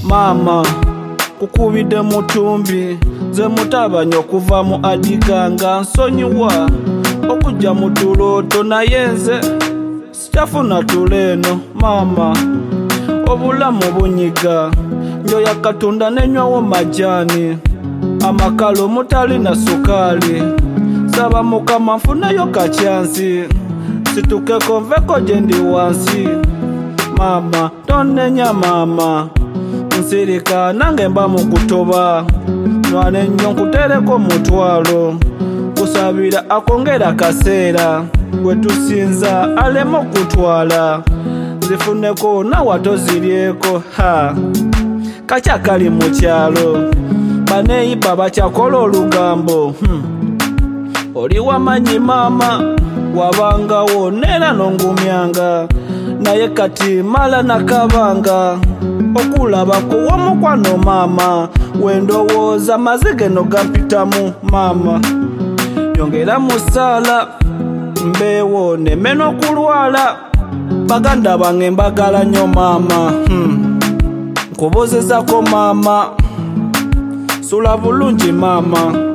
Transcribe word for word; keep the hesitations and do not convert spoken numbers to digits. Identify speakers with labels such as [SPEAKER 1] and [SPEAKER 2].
[SPEAKER 1] Mama kukubide mutumbi ze mutabanya okuva mu adiganga nsonyiwa okujja mu tuloto naye nze sikyafuna tuleno. Mama obulamu bunyiga njoya Katonda nenywawo majani amakalo mutali na sukali saba Mukama nfuneyo kacyansi situkeko nveko gyendi wansi. Mama tonenya mama nsirika nange mba mukutoba nwane nnyo nkutereko mutwalo kusabira akongera kaseera wetusinza alemo kutwala zifuneko nawatoziryeko ha kakyakali mu kyalo baneyiba bakyakola olugambo hmm. Oli wamanyi mama wabangawo nera nongumyanga naye kati mala nakabanga okulabako womukwano mama wendowooza mazige no gampitamu. Mama yongera musala mbeewo nemeno kulwala baganda bange mbagala nnyo mama hmm. Nkubozezako mama sula bulungi mama.